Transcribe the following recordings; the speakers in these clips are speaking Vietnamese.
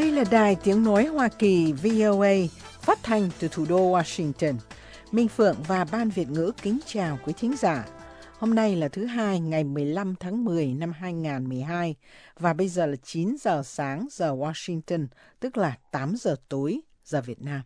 Đây là Đài Tiếng Nói Hoa Kỳ VOA phát thanh từ thủ đô Washington. Minh Phượng và Ban Việt ngữ kính chào quý thính giả. Hôm nay là thứ Hai ngày 15 tháng 10 năm 2012 và bây giờ là 9 giờ sáng giờ Washington, tức là 8 giờ tối giờ Việt Nam.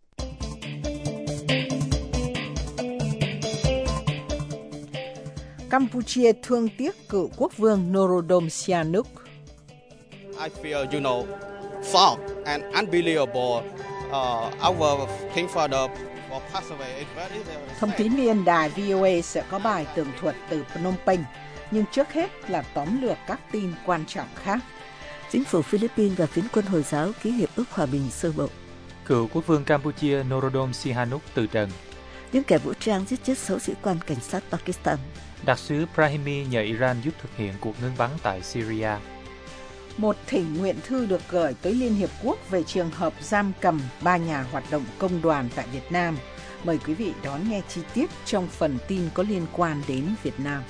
Campuchia thương tiếc cựu quốc vương Norodom Sihanouk. I feel, shocked and unbelievable. Our king father passed away. Thông tín viên đài VOA sẽ có bài tường thuật từ Phnom Penh, nhưng trước hết là tóm lược các tin quan trọng khác. Chính phủ Philippines và phiến quân Hồi giáo ký hiệp ước hòa bình sơ bộ. Cựu quốc vương Campuchia Norodom Sihanouk từ trần. Những kẻ vũ trang giết chết 6 sĩ quan cảnh sát Pakistan. Đặc sứ Brahimi nhờ Iran giúp thực hiện cuộc ngưng bắn tại Syria. Một thỉnh nguyện thư được gửi tới Liên Hiệp Quốc về trường hợp giam cầm 3 nhà hoạt động công đoàn tại Việt Nam. Mời quý vị đón nghe chi tiết trong phần tin có liên quan đến Việt Nam.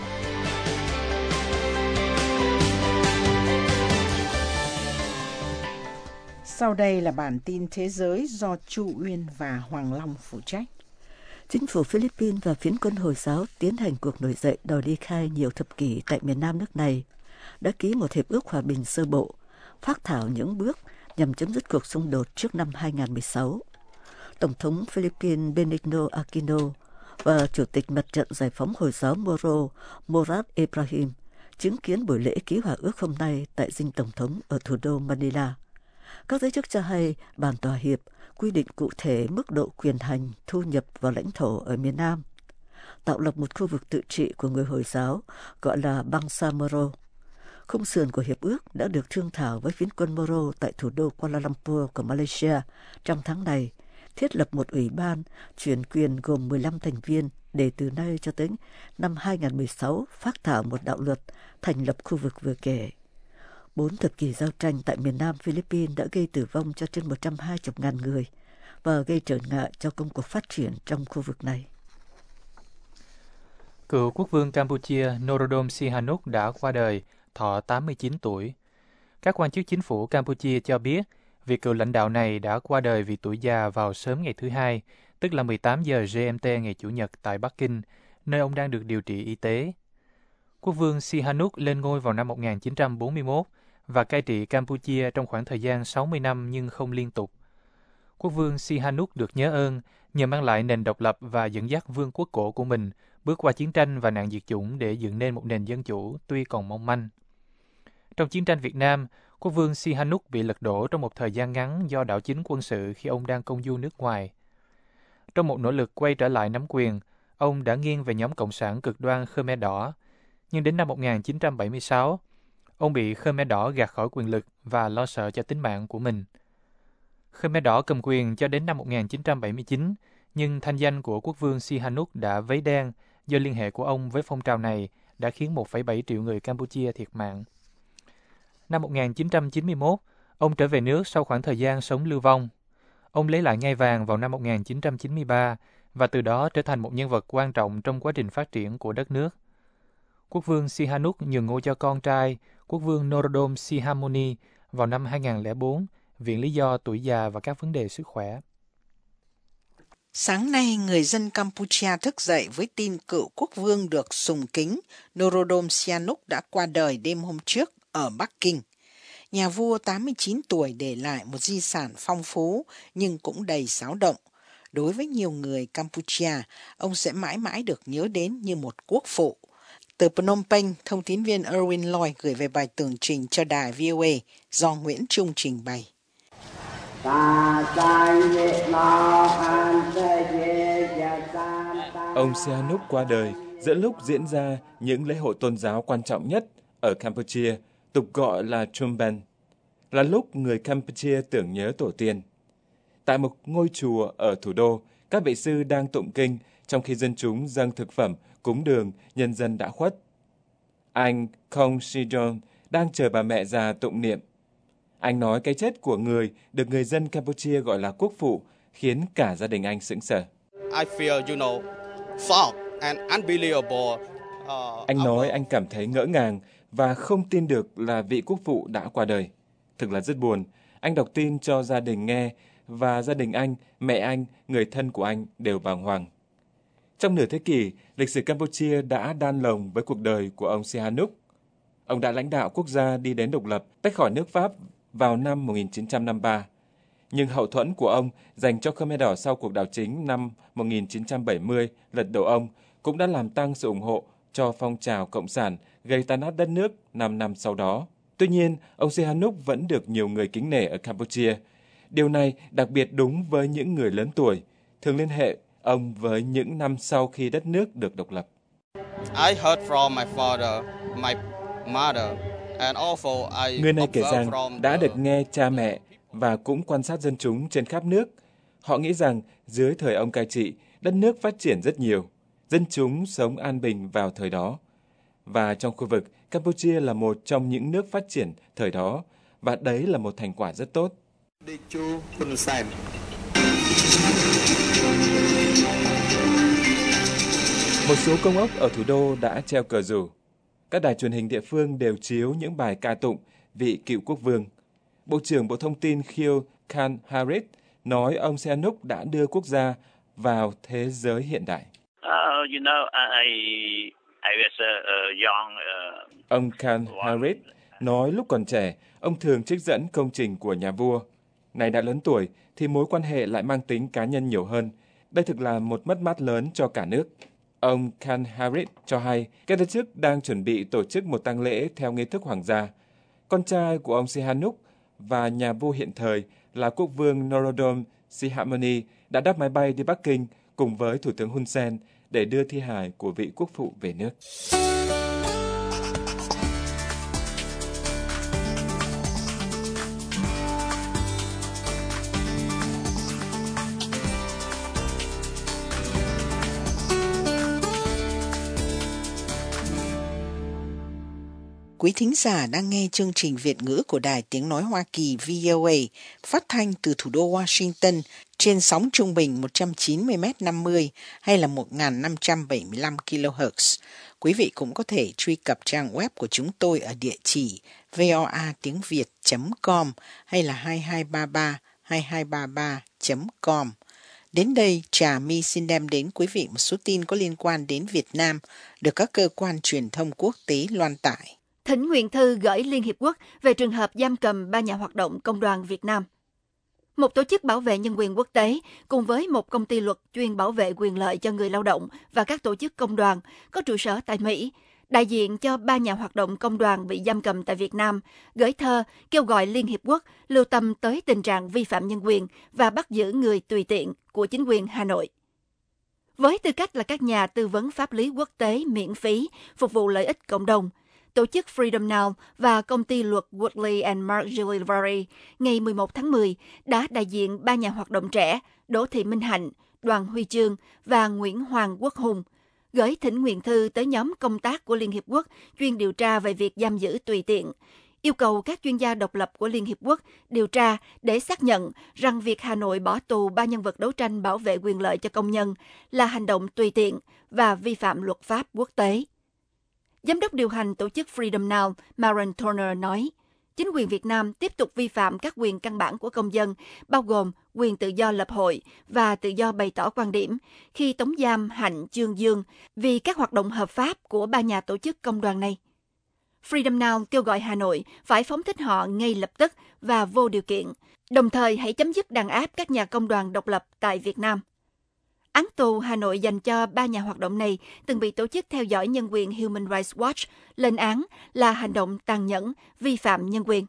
Sau đây là bản tin thế giới do Chu Uyên và Hoàng Long phụ trách. Chính phủ Philippines và phiến quân Hồi giáo tiến hành cuộc nổi dậy đòi ly khai nhiều thập kỷ tại miền Nam nước này, đã ký một hiệp ước hòa bình sơ bộ, phác thảo những bước nhằm chấm dứt cuộc xung đột trước năm 2016. Tổng thống Philippines Benigno Aquino và Chủ tịch Mặt trận Giải phóng Hồi giáo Moro Morad Ibrahim chứng kiến buổi lễ ký hòa ước hôm nay tại dinh Tổng thống ở thủ đô Manila. Các giới chức cho hay bản thỏa hiệp quy định cụ thể mức độ quyền hành thu nhập vào lãnh thổ ở miền Nam, tạo lập một khu vực tự trị của người Hồi giáo gọi là Bangsamoro. Khung sườn của hiệp ước đã được thương thảo với phiến quân Moro tại thủ đô Kuala Lumpur của Malaysia trong tháng này, thiết lập một ủy ban chuyển quyền gồm 15 thành viên để từ nay cho tới năm 2016 phác thảo một đạo luật thành lập khu vực vừa kể. 4 thập kỷ giao tranh tại miền Nam Philippines đã gây tử vong cho trên 120.000 người và gây trở ngại cho công cuộc phát triển trong khu vực này. Cựu quốc vương Campuchia Norodom Sihanouk đã qua đời, thọ 89 tuổi. Các quan chức chính phủ Campuchia cho biết vị cựu lãnh đạo này đã qua đời vì tuổi già vào sớm ngày thứ Hai, tức là 18 giờ GMT ngày Chủ nhật tại Bắc Kinh, nơi ông đang được điều trị y tế. Quốc vương Sihanouk lên ngôi vào năm 1941 và cai trị Campuchia trong khoảng thời gian 60 năm nhưng không liên tục. Quốc vương Sihanouk được nhớ ơn nhờ mang lại nền độc lập và dẫn dắt vương quốc cổ của mình bước qua chiến tranh và nạn diệt chủng để dựng nên một nền dân chủ tuy còn mong manh. Trong chiến tranh Việt Nam, quốc vương Sihanouk bị lật đổ trong một thời gian ngắn do đảo chính quân sự khi ông đang công du nước ngoài. Trong một nỗ lực quay trở lại nắm quyền, ông đã nghiêng về nhóm cộng sản cực đoan Khmer Đỏ, nhưng đến năm 1976, ông bị Khmer Đỏ gạt khỏi quyền lực và lo sợ cho tính mạng của mình. Khmer Đỏ cầm quyền cho đến năm 1979, nhưng thanh danh của quốc vương Sihanouk đã vấy đen do liên hệ của ông với phong trào này đã khiến 1,7 triệu người Campuchia thiệt mạng. Năm 1991, ông trở về nước sau khoảng thời gian sống lưu vong. Ông lấy lại ngai vàng vào năm 1993 và từ đó trở thành một nhân vật quan trọng trong quá trình phát triển của đất nước. Quốc vương Sihanouk nhường ngôi cho con trai, quốc vương Norodom Sihamoni vào năm 2004, viện lý do tuổi già và các vấn đề sức khỏe. Sáng nay, người dân Campuchia thức dậy với tin cựu quốc vương được sùng kính Norodom Sihanouk đã qua đời đêm hôm trước ở Bắc Kinh. Nhà vua 89 tuổi để lại một di sản phong phú nhưng cũng đầy xáo động. Đối với nhiều người Campuchia, ông sẽ mãi mãi được nhớ đến như một quốc phụ. Từ Phnom Penh, thông tín viên Erwin Lloyd gửi về bài tường trình cho đài VOA do Nguyễn Trung trình bày. Ông Sihanouk qua đời giữa lúc diễn ra những lễ hội tôn giáo quan trọng nhất ở Campuchia, tục gọi là Chumben, là lúc người Campuchia tưởng nhớ tổ tiên. Tại một ngôi chùa ở thủ đô, các vị sư đang tụng kinh trong khi dân chúng dâng thực phẩm cúng đường nhân dân đã khuất. Anh Kong Sijong đang chờ bà mẹ già tụng niệm. Anh nói cái chết của người được người dân Campuchia gọi là quốc phụ khiến cả gia đình anh sững sờ. I feel, shocked and unbelievable. Anh nói anh cảm thấy ngỡ ngàng và không tin được là vị quốc phụ đã qua đời. Thực là rất buồn. Anh đọc tin cho gia đình nghe và gia đình anh, mẹ anh, người thân của anh đều bàng hoàng. Trong nửa thế kỷ, lịch sử Campuchia đã đan lồng với cuộc đời của ông Sihanouk. Ông đã lãnh đạo quốc gia đi đến độc lập, tách khỏi nước Pháp vào năm 1953. Nhưng hậu thuẫn của ông dành cho Khmer Đỏ sau cuộc đảo chính năm 1970 lật đổ ông cũng đã làm tăng sự ủng hộ cho phong trào cộng sản gây tan nát đất nước 5 năm sau đó. Tuy nhiên, ông Sihanouk vẫn được nhiều người kính nể ở Campuchia. Điều này đặc biệt đúng với những người lớn tuổi, thường liên hệ ông với những năm sau khi đất nước được độc lập. Người này kể rằng đã được nghe cha mẹ và cũng quan sát dân chúng trên khắp nước. Họ nghĩ rằng dưới thời ông cai trị, đất nước phát triển rất nhiều. Dân chúng sống an bình vào thời đó. Và trong khu vực, Campuchia là một trong những nước phát triển thời đó, và đấy là một thành quả rất tốt. Một số công ốc ở thủ đô đã treo cờ rủ. Các đài truyền hình địa phương đều chiếu những bài ca tụng vị cựu quốc vương. Bộ trưởng Bộ Thông tin Khieu Khan Harit nói ông Sihanouk đã đưa quốc gia vào thế giới hiện đại. Ông Khan Harit nói lúc còn trẻ, ông thường trích dẫn công trình của nhà vua. Này đã lớn tuổi thì mối quan hệ lại mang tính cá nhân nhiều hơn. Đây thực là một mất mát lớn cho cả nước. Ông Khan Harit cho hay các giới chức đang chuẩn bị tổ chức một tang lễ theo nghi thức hoàng gia. Con trai của ông Sihanouk và nhà vua hiện thời là quốc vương Norodom Sihamoni đã đáp máy bay đi Bắc Kinh cùng với Thủ tướng Hun Sen để đưa thi hài của vị quốc phụ về nước. Quý thính giả đang nghe chương trình Việt ngữ của Đài Tiếng Nói Hoa Kỳ VOA phát thanh từ thủ đô Washington trên sóng trung bình 190m50 hay là 1575 kHz. Quý vị cũng có thể truy cập trang web của chúng tôi ở địa chỉ voatiengviet.com hay là 2233 .com. Đến đây, Trà My xin đem đến quý vị một số tin có liên quan đến Việt Nam được các cơ quan truyền thông quốc tế loan tải. Thỉnh nguyện thư gửi Liên Hiệp Quốc về trường hợp giam cầm 3 nhà hoạt động công đoàn Việt Nam. Một tổ chức bảo vệ nhân quyền quốc tế cùng với một công ty luật chuyên bảo vệ quyền lợi cho người lao động và các tổ chức công đoàn có trụ sở tại Mỹ, đại diện cho 3 nhà hoạt động công đoàn bị giam cầm tại Việt Nam, gửi thơ kêu gọi Liên Hiệp Quốc lưu tâm tới tình trạng vi phạm nhân quyền và bắt giữ người tùy tiện của chính quyền Hà Nội. Với tư cách là các nhà tư vấn pháp lý quốc tế miễn phí phục vụ lợi ích cộng đồng, tổ chức Freedom Now và công ty luật Woodley and Margilivari ngày 11 tháng 10 đã đại diện 3 nhà hoạt động trẻ Đỗ Thị Minh Hạnh, Đoàn Huy Chương và Nguyễn Hoàng Quốc Hùng gửi thỉnh nguyện thư tới nhóm công tác của Liên Hiệp Quốc chuyên điều tra về việc giam giữ tùy tiện, yêu cầu các chuyên gia độc lập của Liên Hiệp Quốc điều tra để xác nhận rằng việc Hà Nội bỏ tù 3 nhân vật đấu tranh bảo vệ quyền lợi cho công nhân là hành động tùy tiện và vi phạm luật pháp quốc tế. Giám đốc điều hành tổ chức Freedom Now, Maren Turner nói, chính quyền Việt Nam tiếp tục vi phạm các quyền căn bản của công dân, bao gồm quyền tự do lập hội và tự do bày tỏ quan điểm, khi tống giam Hạnh, Chương Dương vì các hoạt động hợp pháp của 3 nhà tổ chức công đoàn này. Freedom Now kêu gọi Hà Nội phải phóng thích họ ngay lập tức và vô điều kiện, đồng thời hãy chấm dứt đàn áp các nhà công đoàn độc lập tại Việt Nam. Án tù Hà Nội dành cho 3 nhà hoạt động này từng bị tổ chức theo dõi nhân quyền Human Rights Watch lên án là hành động tàn nhẫn, vi phạm nhân quyền.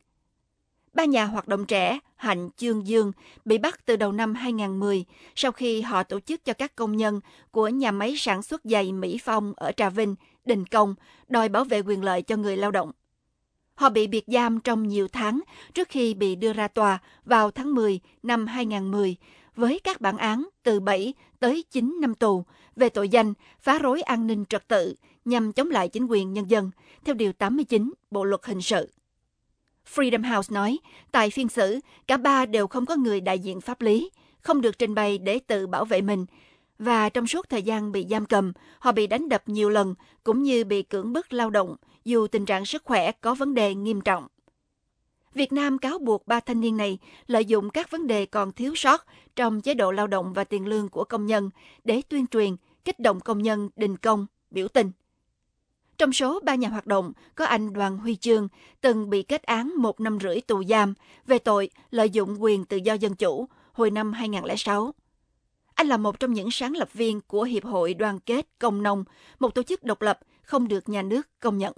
3 nhà hoạt động trẻ Hạnh, Chương Dương bị bắt từ đầu năm 2010 sau khi họ tổ chức cho các công nhân của nhà máy sản xuất giày Mỹ Phong ở Trà Vinh đình công đòi bảo vệ quyền lợi cho người lao động. Họ bị biệt giam trong nhiều tháng trước khi bị đưa ra tòa vào tháng 10 năm 2010 với các bản án từ 7 tới 9 năm tù về tội danh phá rối an ninh trật tự nhằm chống lại chính quyền nhân dân, theo Điều 89 Bộ Luật Hình sự. Freedom House nói, tại phiên xử, cả 3 đều không có người đại diện pháp lý, không được trình bày để tự bảo vệ mình, và trong suốt thời gian bị giam cầm, họ bị đánh đập nhiều lần, cũng như bị cưỡng bức lao động, dù tình trạng sức khỏe có vấn đề nghiêm trọng. Việt Nam cáo buộc 3 thanh niên này lợi dụng các vấn đề còn thiếu sót trong chế độ lao động và tiền lương của công nhân để tuyên truyền, kích động công nhân đình công, biểu tình. Trong số 3 nhà hoạt động, có anh Đoàn Huy Chương, từng bị kết án 1 năm rưỡi tù giam về tội lợi dụng quyền tự do dân chủ hồi năm 2006. Anh là một trong những sáng lập viên của Hiệp hội Đoàn kết Công nông, một tổ chức độc lập không được nhà nước công nhận.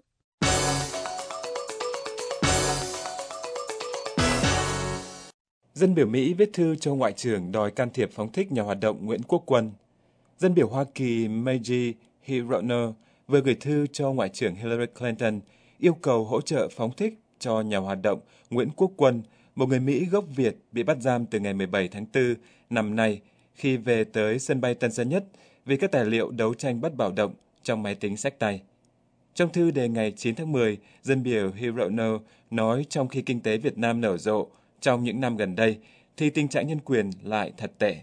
Dân biểu Mỹ viết thư cho Ngoại trưởng đòi can thiệp phóng thích nhà hoạt động Nguyễn Quốc Quân. Dân biểu Hoa Kỳ Maggie Hirono vừa gửi thư cho Ngoại trưởng Hillary Clinton yêu cầu hỗ trợ phóng thích cho nhà hoạt động Nguyễn Quốc Quân, một người Mỹ gốc Việt bị bắt giam từ ngày 17 tháng 4 năm nay khi về tới sân bay Tân Sơn Nhất vì các tài liệu đấu tranh bất bạo động trong máy tính xách tay. Trong thư đề ngày 9 tháng 10, dân biểu Hirono nói trong khi kinh tế Việt Nam nở rộ trong những năm gần đây, thì tình trạng nhân quyền lại thật tệ.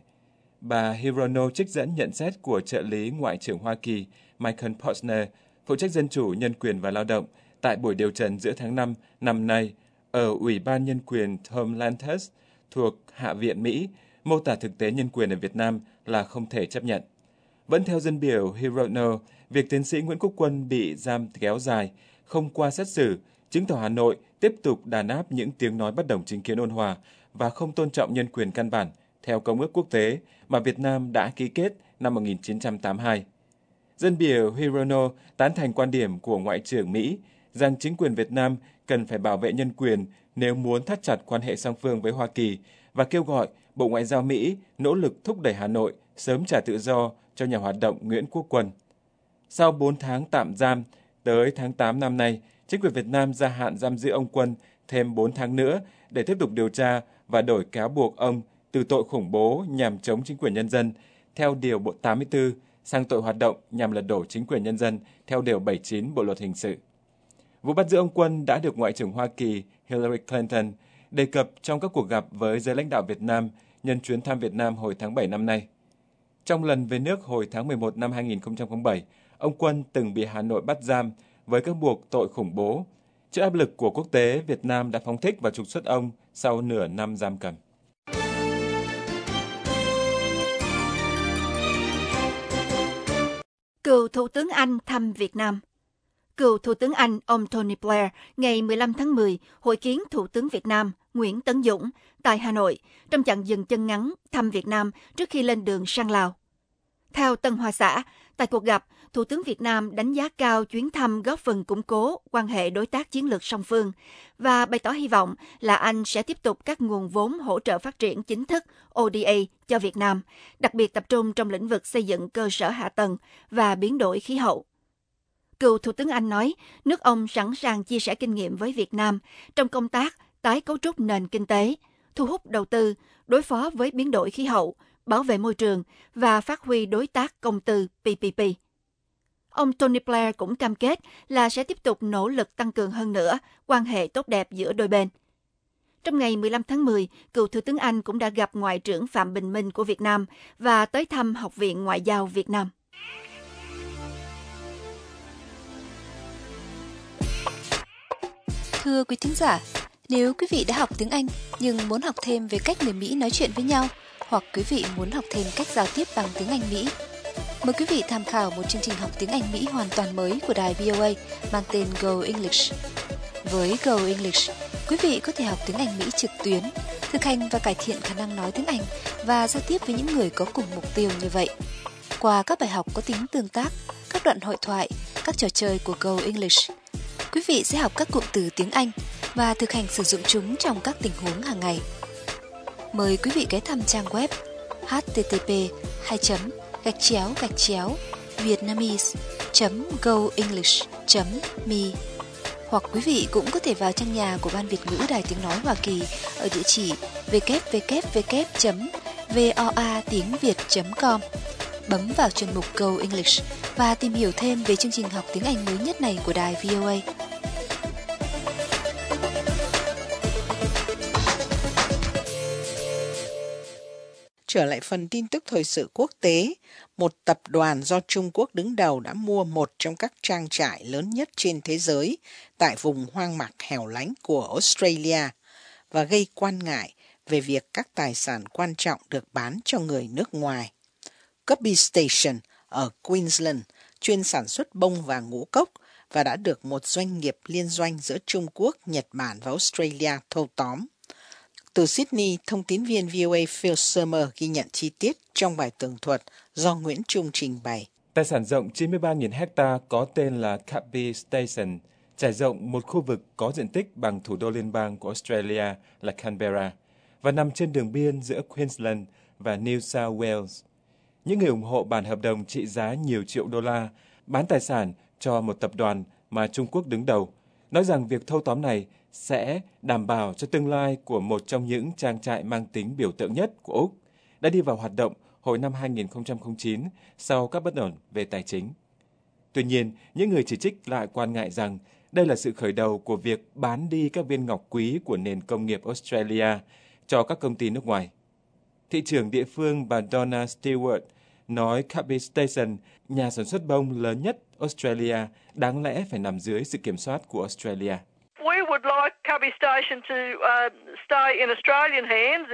Bà Hirono trích dẫn nhận xét của trợ lý Ngoại trưởng Hoa Kỳ Michael Posner, phụ trách dân chủ, nhân quyền và lao động, tại buổi điều trần giữa tháng 5 năm nay ở Ủy ban Nhân quyền Tom Lantos thuộc Hạ viện Mỹ, mô tả thực tế nhân quyền ở Việt Nam là không thể chấp nhận. Vẫn theo dân biểu Hirono, việc tiến sĩ Nguyễn Quốc Quân bị giam kéo dài, không qua xét xử, chứng tỏ Hà Nội tiếp tục đàn áp những tiếng nói bất đồng chính kiến ôn hòa và không tôn trọng nhân quyền căn bản theo Công ước quốc tế mà Việt Nam đã ký kết năm 1982. Dân biểu Hirono tán thành quan điểm của Ngoại trưởng Mỹ rằng chính quyền Việt Nam cần phải bảo vệ nhân quyền nếu muốn thắt chặt quan hệ song phương với Hoa Kỳ và kêu gọi Bộ Ngoại giao Mỹ nỗ lực thúc đẩy Hà Nội sớm trả tự do cho nhà hoạt động Nguyễn Quốc Quân. Sau 4 tháng tạm giam, tới tháng 8 năm nay, chính quyền Việt Nam gia hạn giam giữ ông Quân thêm 4 tháng nữa để tiếp tục điều tra và đổi cáo buộc ông từ tội khủng bố nhằm chống chính quyền nhân dân theo Điều 84 sang tội hoạt động nhằm lật đổ chính quyền nhân dân theo Điều 79 Bộ Luật Hình sự. Vụ bắt giữ ông Quân đã được Ngoại trưởng Hoa Kỳ Hillary Clinton đề cập trong các cuộc gặp với giới lãnh đạo Việt Nam nhân chuyến thăm Việt Nam hồi tháng 7 năm nay. Trong lần về nước hồi tháng 11 năm 2007, ông Quân từng bị Hà Nội bắt giam với các buộc tội khủng bố. Trước áp lực của quốc tế, Việt Nam đã phóng thích và trục xuất ông sau nửa năm giam cầm. Cựu Thủ tướng Anh thăm Việt Nam. Cựu Thủ tướng Anh ông Tony Blair ngày 15 tháng 10 hội kiến Thủ tướng Việt Nam Nguyễn Tấn Dũng tại Hà Nội trong chặng dừng chân ngắn thăm Việt Nam trước khi lên đường sang Lào. Theo Tân Hoa Xã, tại cuộc gặp, Thủ tướng Việt Nam đánh giá cao chuyến thăm góp phần củng cố quan hệ đối tác chiến lược song phương và bày tỏ hy vọng là Anh sẽ tiếp tục các nguồn vốn hỗ trợ phát triển chính thức ODA cho Việt Nam, đặc biệt tập trung trong lĩnh vực xây dựng cơ sở hạ tầng và biến đổi khí hậu. Cựu Thủ tướng Anh nói, nước ông sẵn sàng chia sẻ kinh nghiệm với Việt Nam trong công tác tái cấu trúc nền kinh tế, thu hút đầu tư, đối phó với biến đổi khí hậu, bảo vệ môi trường và phát huy đối tác công tư PPP. Ông Tony Blair cũng cam kết là sẽ tiếp tục nỗ lực tăng cường hơn nữa quan hệ tốt đẹp giữa đôi bên. Trong ngày 15 tháng 10, cựu Thủ tướng Anh cũng đã gặp Ngoại trưởng Phạm Bình Minh của Việt Nam và tới thăm Học viện Ngoại giao Việt Nam. Thưa quý thính giả, nếu quý vị đã học tiếng Anh nhưng muốn học thêm về cách người Mỹ nói chuyện với nhau, hoặc quý vị muốn học thêm cách giao tiếp bằng tiếng Anh Mỹ, mời quý vị tham khảo một chương trình học tiếng Anh Mỹ hoàn toàn mới của đài VOA mang tên Go English. Với Go English, quý vị có thể học tiếng Anh Mỹ trực tuyến, thực hành và cải thiện khả năng nói tiếng Anh và giao tiếp với những người có cùng mục tiêu như vậy. Qua các bài học có tính tương tác, các đoạn hội thoại, các trò chơi của Go English, quý vị sẽ học các cụm từ tiếng Anh và thực hành sử dụng chúng trong các tình huống hàng ngày. Mời quý vị ghé thăm trang web http://vietnamese.goenglish.me, hoặc quý vị cũng có thể vào trang nhà của Ban Việt ngữ Đài Tiếng Nói Hoa Kỳ ở địa chỉ www.voatiengviet.com, bấm vào chuyên mục Go English và tìm hiểu thêm về chương trình học tiếng Anh mới nhất này của đài VOA. Trở lại phần tin tức thời sự quốc tế, một tập đoàn do Trung Quốc đứng đầu đã mua một trong các trang trại lớn nhất trên thế giới tại vùng hoang mạc hẻo lánh của Australia. và gây quan ngại về việc các tài sản quan trọng được bán cho người nước ngoài. Kirby Station ở Queensland chuyên sản xuất bông và ngũ cốc và đã được một doanh nghiệp liên doanh giữa Trung Quốc, Nhật Bản và Australia thâu tóm. Từ Sydney, thông tín viên VOA Phil Summer ghi nhận chi tiết trong bài tường thuật do Nguyễn Trung trình bày. Tài sản rộng 93.000 hecta có tên là Kirby Station, trải rộng một khu vực có diện tích bằng thủ đô liên bang của Australia là Canberra và nằm trên đường biên giữa Queensland và New South Wales. Những người ủng hộ bản hợp đồng trị giá nhiều triệu đô la bán tài sản cho một tập đoàn mà Trung Quốc đứng đầu, nói rằng việc thâu tóm này sẽ đảm bảo cho tương lai của một trong những trang trại mang tính biểu tượng nhất của Úc, đã đi vào hoạt động hồi năm 2009 sau các bất ổn về tài chính. Tuy nhiên, những người chỉ trích lại quan ngại rằng đây là sự khởi đầu của việc bán đi các viên ngọc quý của nền công nghiệp Australia cho các công ty nước ngoài. Thị trưởng địa phương bà Donna Stewart nói Kirby Station, nhà sản xuất bông lớn nhất Australia, đáng lẽ phải nằm dưới sự kiểm soát của Australia. We would like Kirby Station to stay in Australian hands.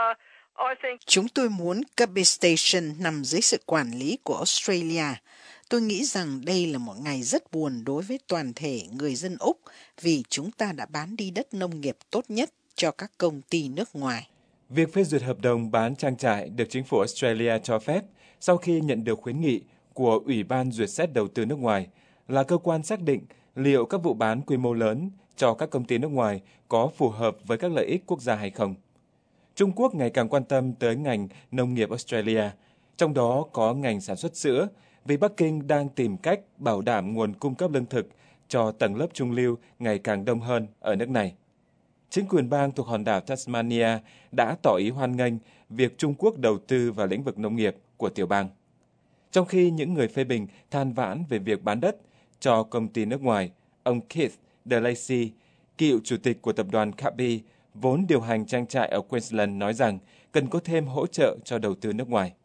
Chúng tôi muốn Kirby Station nằm dưới sự quản lý của Australia. Tôi nghĩ rằng đây là một ngày rất buồn đối với toàn thể người dân Úc vì chúng ta đã bán đi đất nông nghiệp tốt nhất cho các công ty nước ngoài. Việc phê duyệt hợp đồng bán trang trại được chính phủ Australia cho phép sau khi nhận được khuyến nghị của Ủy ban duyệt xét đầu tư nước ngoài, là cơ quan xác định liệu các vụ bán quy mô lớn cho các công ty nước ngoài có phù hợp với các lợi ích quốc gia hay không. Trung Quốc ngày càng quan tâm tới ngành nông nghiệp Australia, trong đó có ngành sản xuất sữa, vì Bắc Kinh đang tìm cách bảo đảm nguồn cung cấp lương thực cho tầng lớp trung lưu ngày càng đông hơn ở nước này. Chính quyền bang thuộc hòn đảo Tasmania đã tỏ ý hoan nghênh việc Trung Quốc đầu tư vào lĩnh vực nông nghiệp của tiểu bang. Trong khi những người phê bình than vãn về việc bán đất cho công ty nước ngoài, ông Keith DeLacy, cựu chủ tịch của tập đoàn Kirby, vốn điều hành trang trại ở Queensland, nói rằng cần có thêm hỗ trợ cho đầu tư nước ngoài.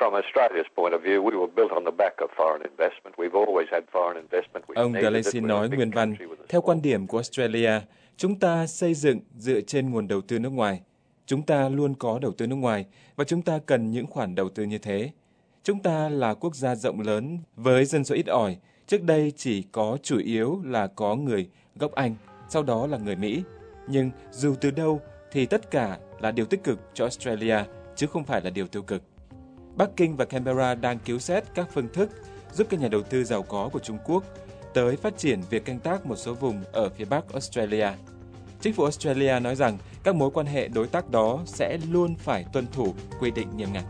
Ông DeLacy nói nguyên văn, theo quan điểm của Australia, chúng ta xây dựng dựa trên nguồn đầu tư nước ngoài. Chúng ta luôn có đầu tư nước ngoài và chúng ta cần những khoản đầu tư như thế. Chúng ta là quốc gia rộng lớn với dân số ít ỏi. Trước đây chỉ có chủ yếu là có người gốc Anh, sau đó là người Mỹ. Nhưng dù từ đâu thì tất cả là điều tích cực cho Australia, chứ không phải là điều tiêu cực. Bắc Kinh và Canberra đang cứu xét các phương thức giúp các nhà đầu tư giàu có của Trung Quốc tới phát triển việc canh tác một số vùng ở phía Bắc Australia. Chính phủ Australia nói rằng các mối quan hệ đối tác đó sẽ luôn phải tuân thủ quy định nghiêm ngặt.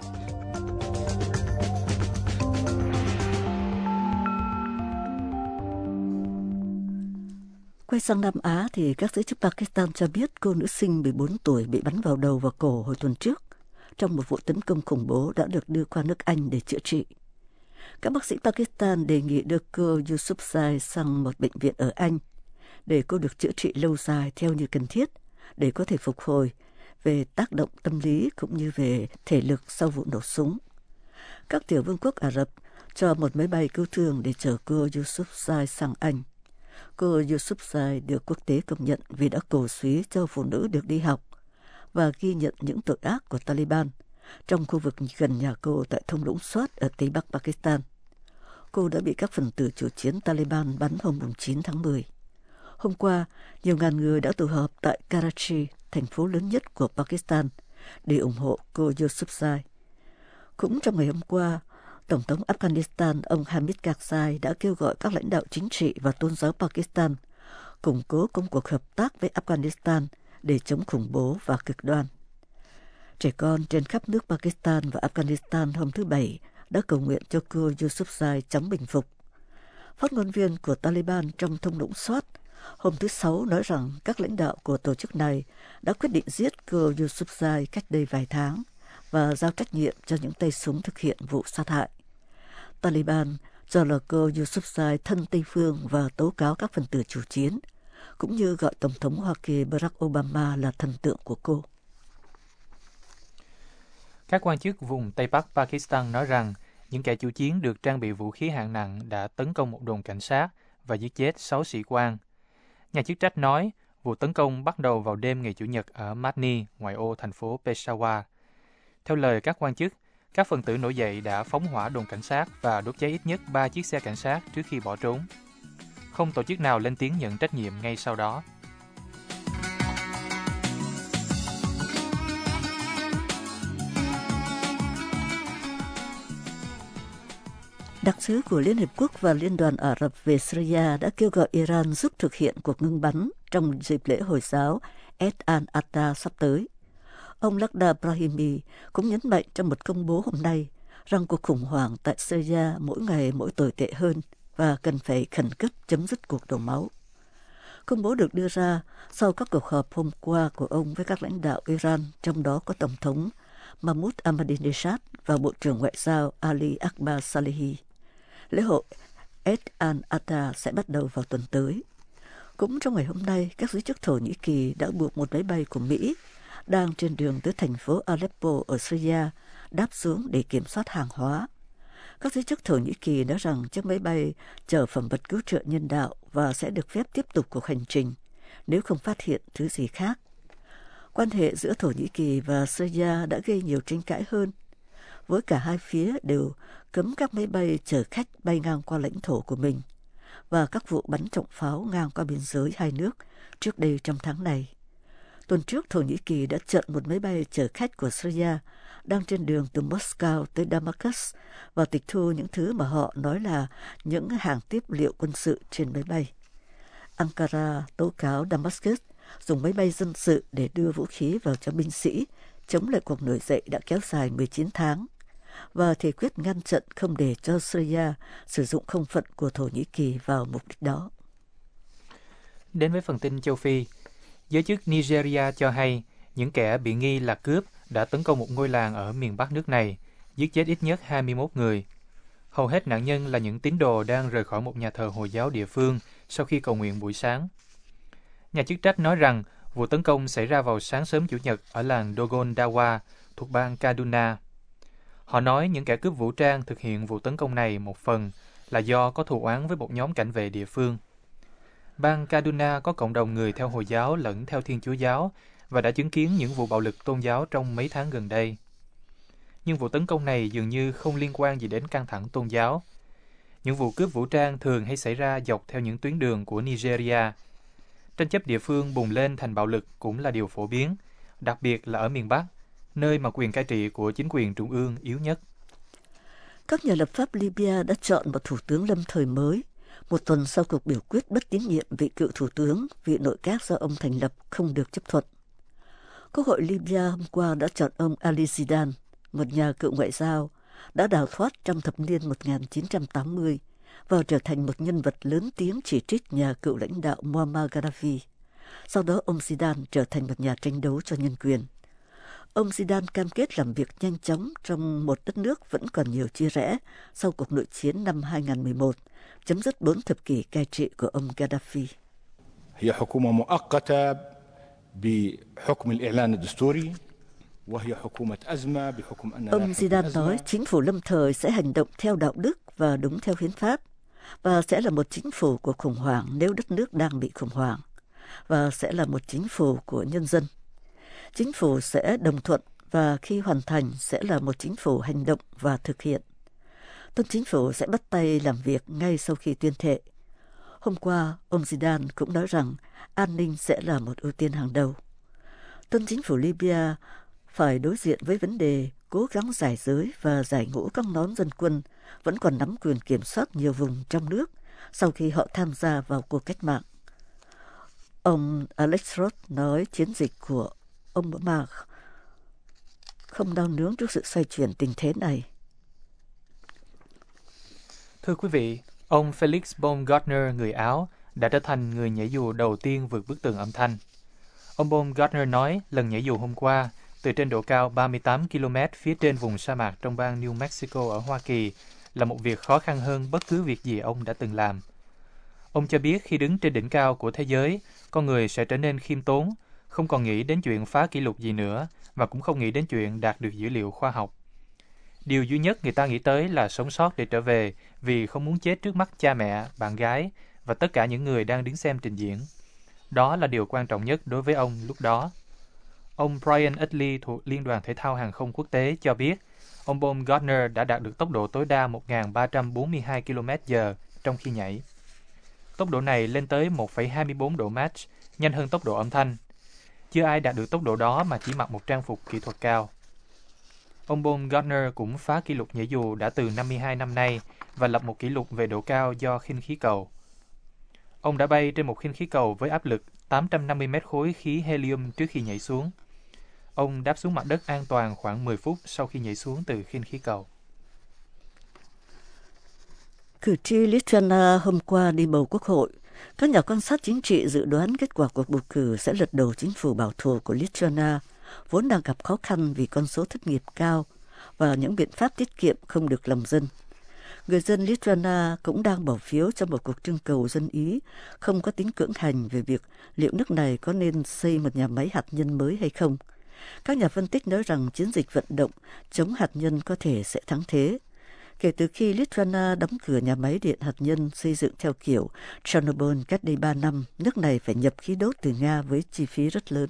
Quay sang Nam Á thì các giới chức Pakistan cho biết cô nữ sinh 14 tuổi bị bắn vào đầu và cổ hồi tuần trước trong một vụ tấn công khủng bố đã được đưa qua nước Anh để chữa trị. Các bác sĩ Pakistan đề nghị đưa cô Yousufzai sang một bệnh viện ở Anh để cô được chữa trị lâu dài theo như cần thiết để có thể phục hồi về tác động tâm lý cũng như về thể lực sau vụ nổ súng. Các tiểu vương quốc Ả Rập cho một máy bay cứu thương để chở cô Yousufzai sang Anh. Cô Yousufzai được quốc tế công nhận vì đã cổ súy cho phụ nữ được đi học và ghi nhận những tội ác của Taliban trong khu vực gần nhà cô tại thung lũng Swat ở Tây Bắc Pakistan. Cô đã bị các phần tử chủ chiến Taliban bắn hôm 9 tháng 10. Hôm qua, nhiều ngàn người đã tụ họp tại Karachi, thành phố lớn nhất của Pakistan, để ủng hộ cô Yousufzai. Cũng trong ngày hôm qua, Tổng thống Afghanistan ông Hamid Karzai đã kêu gọi các lãnh đạo chính trị và tôn giáo Pakistan củng cố công cuộc hợp tác với Afghanistan để chống khủng bố và cực đoan. Trẻ con trên khắp nước Pakistan và Afghanistan hôm thứ Bảy đã cầu nguyện cho cô Yousufzai chóng bình phục. Phát ngôn viên của Taliban trong thung lũng Swat hôm thứ Sáu nói rằng các lãnh đạo của tổ chức này đã quyết định giết cô Yousufzai cách đây vài tháng và giao trách nhiệm cho những tay súng thực hiện vụ sát hại. Taliban cho là cô Yousufzai thân Tây phương và tố cáo các phần tử chủ chiến, cũng như gọi Tổng thống Hoa Kỳ Barack Obama là thần tượng của cô. Các quan chức vùng Tây Bắc Pakistan nói rằng những kẻ chủ chiến được trang bị vũ khí hạng nặng đã tấn công một đồn cảnh sát và giết chết 6 sĩ quan. Nhà chức trách nói vụ tấn công bắt đầu vào đêm ngày Chủ nhật ở Madni, ngoại ô thành phố Peshawar. Theo lời các quan chức, các phần tử nổi dậy đã phóng hỏa đồn cảnh sát và đốt cháy ít nhất 3 chiếc xe cảnh sát trước khi bỏ trốn. Không tổ chức nào lên tiếng nhận trách nhiệm ngay sau đó. Đặc sứ của Liên Hiệp Quốc và Liên đoàn Ả Rập về Syria đã kêu gọi Iran giúp thực hiện cuộc ngưng bắn trong dịp lễ Hồi giáo Eid al-Adha sắp tới. Ông Lakhdar Brahimi cũng nhấn mạnh trong một công bố hôm nay rằng cuộc khủng hoảng tại Syria mỗi ngày mỗi tồi tệ hơn và cần phải khẩn cấp chấm dứt cuộc đổ máu. Công bố được đưa ra sau các cuộc họp hôm qua của ông với các lãnh đạo Iran, trong đó có Tổng thống Mahmoud Ahmadinejad và Bộ trưởng Ngoại giao Ali Akbar Salehi. Lễ hội Eid al-Adha sẽ bắt đầu vào tuần tới. Cũng trong ngày hôm nay, các giới chức Thổ Nhĩ Kỳ đã buộc một máy bay của Mỹ đang trên đường tới thành phố Aleppo ở Syria đáp xuống để kiểm soát hàng hóa. Các giới chức Thổ Nhĩ Kỳ nói rằng chiếc máy bay chở phẩm vật cứu trợ nhân đạo và sẽ được phép tiếp tục cuộc hành trình nếu không phát hiện thứ gì khác. Quan hệ giữa Thổ Nhĩ Kỳ và Syria đã gây nhiều tranh cãi hơn, với cả hai phía đều cấm các máy bay chở khách bay ngang qua lãnh thổ của mình và các vụ bắn trọng pháo ngang qua biên giới hai nước trước đây trong tháng này. Tuần trước, Thổ Nhĩ Kỳ đã chặn một máy bay chở khách của Syria đang trên đường từ Moscow tới Damascus và tịch thu những thứ mà họ nói là những hàng tiếp liệu quân sự trên máy bay. Ankara tố cáo Damascus dùng máy bay dân sự để đưa vũ khí vào cho binh sĩ chống lại cuộc nổi dậy đã kéo dài 19 tháng và thể quyết ngăn chặn không để cho Syria sử dụng không phận của Thổ Nhĩ Kỳ vào mục đích đó. Đến với phần tin châu Phi, giới chức Nigeria cho hay những kẻ bị nghi là cướp đã tấn công một ngôi làng ở miền Bắc nước này, giết chết ít nhất 21 người. Hầu hết nạn nhân là những tín đồ đang rời khỏi một nhà thờ Hồi giáo địa phương sau khi cầu nguyện buổi sáng. Nhà chức trách nói rằng vụ tấn công xảy ra vào sáng sớm Chủ nhật ở làng Dogon Dawa thuộc bang Kaduna. Họ nói những kẻ cướp vũ trang thực hiện vụ tấn công này một phần là do có thù oán với một nhóm cảnh vệ địa phương. Bang Kaduna có cộng đồng người theo Hồi giáo lẫn theo Thiên Chúa giáo và đã chứng kiến những vụ bạo lực tôn giáo trong mấy tháng gần đây. Nhưng vụ tấn công này dường như không liên quan gì đến căng thẳng tôn giáo. Những vụ cướp vũ trang thường hay xảy ra dọc theo những tuyến đường của Nigeria. Tranh chấp địa phương bùng lên thành bạo lực cũng là điều phổ biến, đặc biệt là ở miền Bắc, nơi mà quyền cai trị của chính quyền trung ương yếu nhất. Các nhà lập pháp Libya đã chọn một thủ tướng lâm thời mới, một tuần sau cuộc biểu quyết bất tín nhiệm vị cựu thủ tướng vì nội các do ông thành lập không được chấp thuận. Quốc hội Libya hôm qua đã chọn ông Ali Zidane, một nhà cựu ngoại giao, đã đào thoát trong thập niên 1980 và trở thành một nhân vật lớn tiếng chỉ trích nhà cựu lãnh đạo Muammar Gaddafi. Sau đó ông Zidane trở thành một nhà tranh đấu cho nhân quyền. Ông Zidane cam kết làm việc nhanh chóng trong một đất nước vẫn còn nhiều chia rẽ sau cuộc nội chiến năm 2011, chấm dứt 4 thập kỷ cai trị của ông Gaddafi. Ông Zidane nói chính phủ lâm thời sẽ hành động theo đạo đức và đúng theo hiến pháp, và sẽ là một chính phủ của khủng hoảng nếu đất nước đang bị khủng hoảng, và sẽ là một chính phủ của nhân dân. Chính phủ sẽ đồng thuận và khi hoàn thành sẽ là một chính phủ hành động và thực hiện. Tân chính phủ sẽ bắt tay làm việc ngay sau khi tuyên thệ. Hôm qua, ông Zidane cũng nói rằng an ninh sẽ là một ưu tiên hàng đầu. Tân chính phủ Libya phải đối diện với vấn đề cố gắng giải giới và giải ngũ các nhóm dân quân vẫn còn nắm quyền kiểm soát nhiều vùng trong nước sau khi họ tham gia vào cuộc cách mạng. Ông Alex Roth nói chiến dịch của ông Obama không đau nướng trước sự xoay chuyển tình thế này. Thưa quý vị, ông Felix Baumgartner, người Áo, đã trở thành người nhảy dù đầu tiên vượt bức tường âm thanh. Ông Baumgartner nói lần nhảy dù hôm qua từ trên độ cao 38 km phía trên vùng sa mạc trong bang New Mexico ở Hoa Kỳ là một việc khó khăn hơn bất cứ việc gì ông đã từng làm. Ông cho biết khi đứng trên đỉnh cao của thế giới, con người sẽ trở nên khiêm tốn, không còn nghĩ đến chuyện phá kỷ lục gì nữa và cũng không nghĩ đến chuyện đạt được dữ liệu khoa học. Điều duy nhất người ta nghĩ tới là sống sót để trở về vì không muốn chết trước mắt cha mẹ, bạn gái và tất cả những người đang đứng xem trình diễn. Đó là điều quan trọng nhất đối với ông lúc đó. Ông Brian Utley thuộc Liên đoàn Thể thao Hàng không Quốc tế cho biết, ông Baumgartner đã đạt được tốc độ tối đa 1.342 km/h trong khi nhảy. Tốc độ này lên tới 1,24 độ Mach, nhanh hơn tốc độ âm thanh. Chưa ai đạt được tốc độ đó mà chỉ mặc một trang phục kỹ thuật cao. Ông Baumgartner cũng phá kỷ lục nhảy dù đã từ 52 năm nay và lập một kỷ lục về độ cao do khinh khí cầu. Ông đã bay trên một khinh khí cầu với áp lực 850 mét khối khí helium trước khi nhảy xuống. Ông đáp xuống mặt đất an toàn khoảng 10 phút sau khi nhảy xuống từ khinh khí cầu. Cử tri Lithuania hôm qua đi bầu quốc hội. Các nhà quan sát chính trị dự đoán kết quả cuộc bầu cử sẽ lật đổ chính phủ bảo thủ của Lithuania, vốn đang gặp khó khăn vì con số thất nghiệp cao và những biện pháp tiết kiệm không được lòng dân. Người dân Lithuania cũng đang bỏ phiếu trong một cuộc trưng cầu dân Ý không có tính cưỡng hành về việc liệu nước này có nên xây một nhà máy hạt nhân mới hay không. Các nhà phân tích nói rằng chiến dịch vận động chống hạt nhân có thể sẽ thắng thế. Kể từ khi Lithuania đóng cửa nhà máy điện hạt nhân xây dựng theo kiểu Chernobyl cách đây 3 năm, nước này phải nhập khí đốt từ Nga với chi phí rất lớn.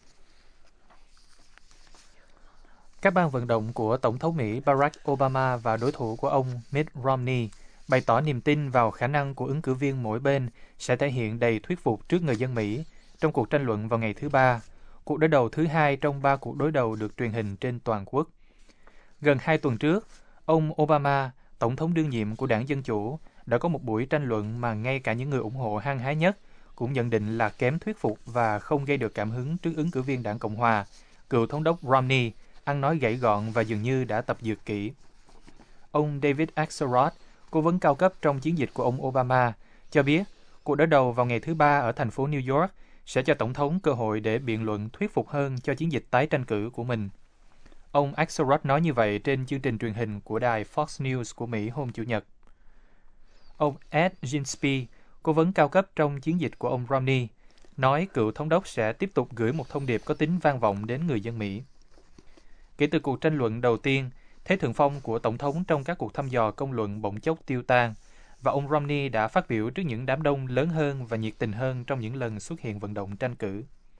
Các ban vận động của Tổng thống Mỹ Barack Obama và đối thủ của ông Mitt Romney bày tỏ niềm tin vào khả năng của ứng cử viên mỗi bên sẽ thể hiện đầy thuyết phục trước người dân Mỹ trong cuộc tranh luận vào ngày thứ Ba, cuộc đối đầu thứ hai trong 3 cuộc đối đầu được truyền hình trên toàn quốc. Gần 2 tuần trước, ông Obama, Tổng thống đương nhiệm của Đảng Dân Chủ, đã có một buổi tranh luận mà ngay cả những người ủng hộ hăng hái nhất cũng nhận định là kém thuyết phục và không gây được cảm hứng trước ứng cử viên Đảng Cộng Hòa, cựu thống đốc Romney, ăn nói gãy gọn và dường như đã tập dượt kỹ. Ông David Axelrod, cố vấn cao cấp trong chiến dịch của ông Obama, cho biết cuộc đối đầu vào ngày thứ Ba ở thành phố New York sẽ cho Tổng thống cơ hội để biện luận thuyết phục hơn cho chiến dịch tái tranh cử của mình. Ông Axelrod nói như vậy trên chương trình truyền hình của đài Fox News của Mỹ hôm Chủ nhật. Ông Ed Ginsby, cố vấn cao cấp trong chiến dịch của ông Romney, nói cựu thống đốc sẽ tiếp tục gửi một thông điệp có tính vang vọng đến người dân Mỹ. Kể từ cuộc tranh luận đầu tiên, thế thượng phong của Tổng thống trong các cuộc thăm dò công luận bỗng chốc tiêu tan, và ông Romney đã phát biểu trước những đám đông lớn hơn và nhiệt tình hơn trong những lần xuất hiện vận động tranh cử.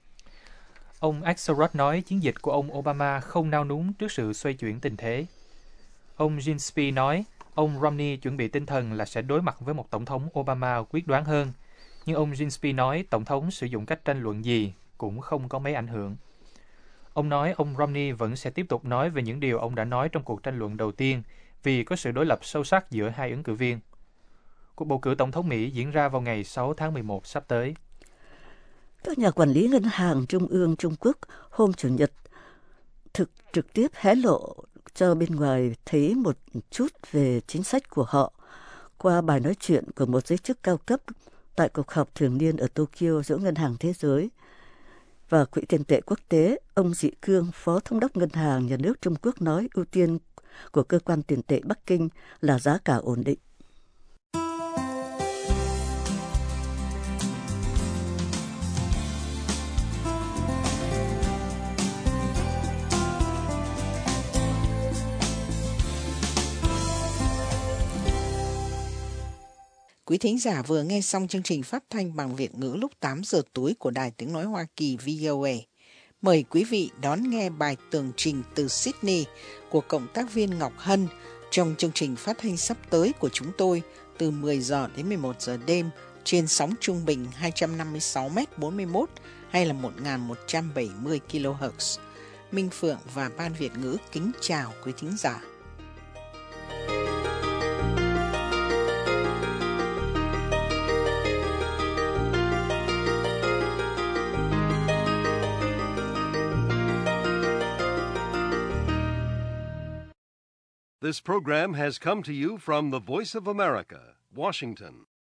Ông Axelrod nói chiến dịch của ông Obama không nao núng trước sự xoay chuyển tình thế. Ông Ginsby nói ông Romney chuẩn bị tinh thần là sẽ đối mặt với một Tổng thống Obama quyết đoán hơn, nhưng ông Ginsby nói Tổng thống sử dụng cách tranh luận gì cũng không có mấy ảnh hưởng. Ông nói ông Romney vẫn sẽ tiếp tục nói về những điều ông đã nói trong cuộc tranh luận đầu tiên vì có sự đối lập sâu sắc giữa hai ứng cử viên. Cuộc bầu cử Tổng thống Mỹ diễn ra vào ngày 6 tháng 11 sắp tới. Các nhà quản lý ngân hàng trung ương Trung Quốc hôm Chủ nhật trực tiếp hé lộ cho bên ngoài thấy một chút về chính sách của họ qua bài nói chuyện của một giới chức cao cấp tại cuộc họp thường niên ở Tokyo giữa Ngân hàng Thế giới và Quỹ tiền tệ quốc tế. Ông Dị Cương, Phó Thống đốc Ngân hàng Nhà nước Trung Quốc nói ưu tiên của cơ quan tiền tệ Bắc Kinh là giá cả ổn định. Quý thính giả vừa nghe xong chương trình phát thanh bằng Việt ngữ lúc 8 giờ tối của Đài Tiếng Nói Hoa Kỳ VOA. Mời quý vị đón nghe bài tường trình từ Sydney của Cộng tác viên Ngọc Hân trong chương trình phát thanh sắp tới của chúng tôi từ 10 giờ đến 11 giờ đêm trên sóng trung bình 256m41 hay là 1170 kHz. Minh Phượng và Ban Việt ngữ kính chào quý thính giả. This program has come to you from the Voice of America, Washington.